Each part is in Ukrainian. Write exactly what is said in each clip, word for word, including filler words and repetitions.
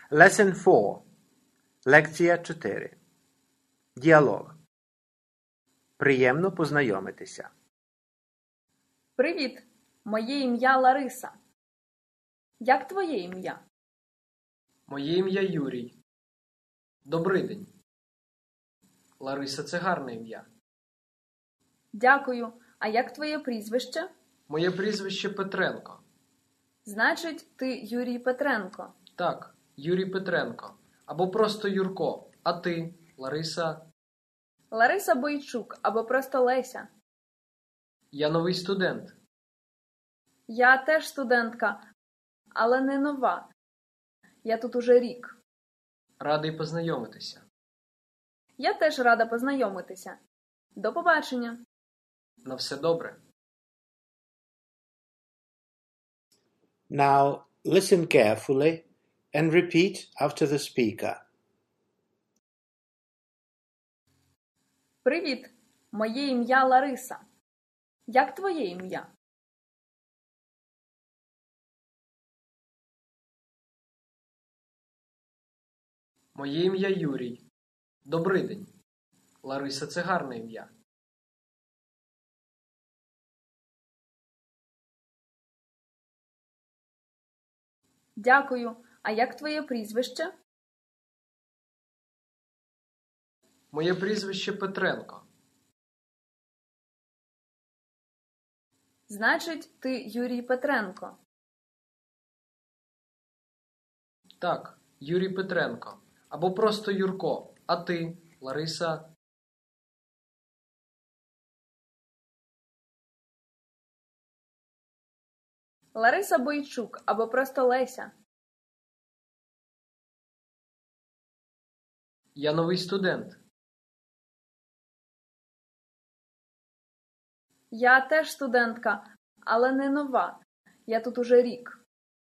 Lesson four. Лекція чотири. Діалог. Приємно познайомитися. Привіт! Моє ім'я Лариса. Як твоє ім'я? Моє ім'я Юрій. Добрий день. Лариса – це гарне ім'я. Дякую. А як твоє прізвище? Моє прізвище Петренко. Значить, ти Юрій Петренко. Так, Юрій Петренко. Або просто Юрко. А ти, Лариса? Лариса Бойчук або просто Леся. Я новий студент. Я теж студентка, але не нова. Я тут уже рік. Радий познайомитися. Я теж рада познайомитися. До побачення. На все добре. Now listen carefully and repeat after the speaker. Привіт! Моє ім'я Лариса. Як твоє ім'я? Моє ім'я Юрій. Добрий день. Лариса – це гарне ім'я. Дякую. А як твоє прізвище? Моє прізвище Петренко. Значить, ти Юрій Петренко. Так, Юрій Петренко. Або просто Юрко. А ти, Лариса? Лариса Бойчук або просто Леся. Я новий студент. Я теж студентка, але не нова. Я тут уже рік.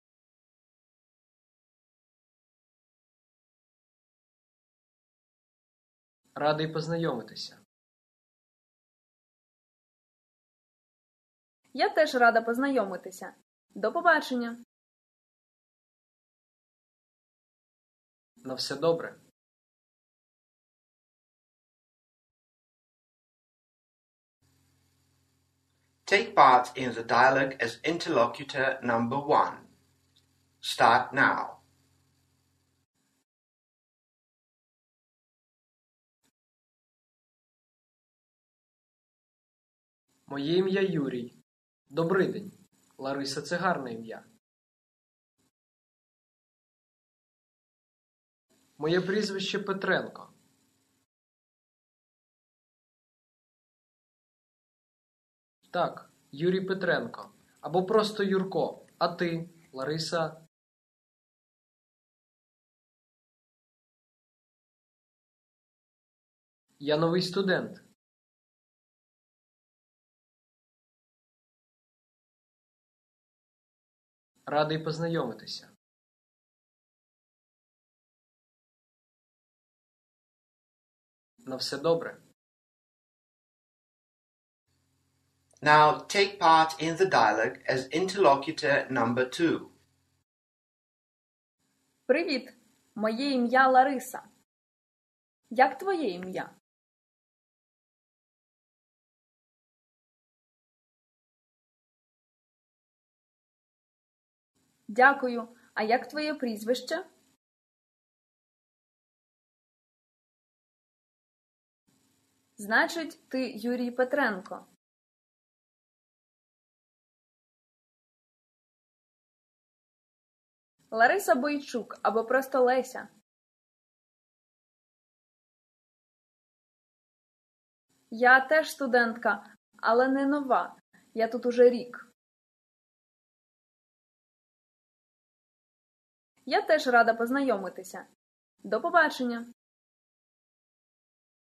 Радий познайомитися. Я теж рада познайомитися. До побачення. На все добре. Take part in the dialogue as interlocutor number one. Start now. Моє ім'я Юрій. Добрий день. Лариса – це гарне ім'я. Моє прізвище Петренко. Так, Юрій Петренко. Або просто Юрко. А ти, Лариса? Я новий студент. Радий познайомитися. На все добре. Now take part in the dialogue as interlocutor number two. Привіт! Моє ім'я Лариса. Як твоє ім'я? Дякую. А як твоє прізвище? Значить, ти Юрій Петренко. Лариса Бойчук або просто Леся. Я теж студентка, але не нова. Я тут уже рік. Я теж рада познайомитися. До побачення.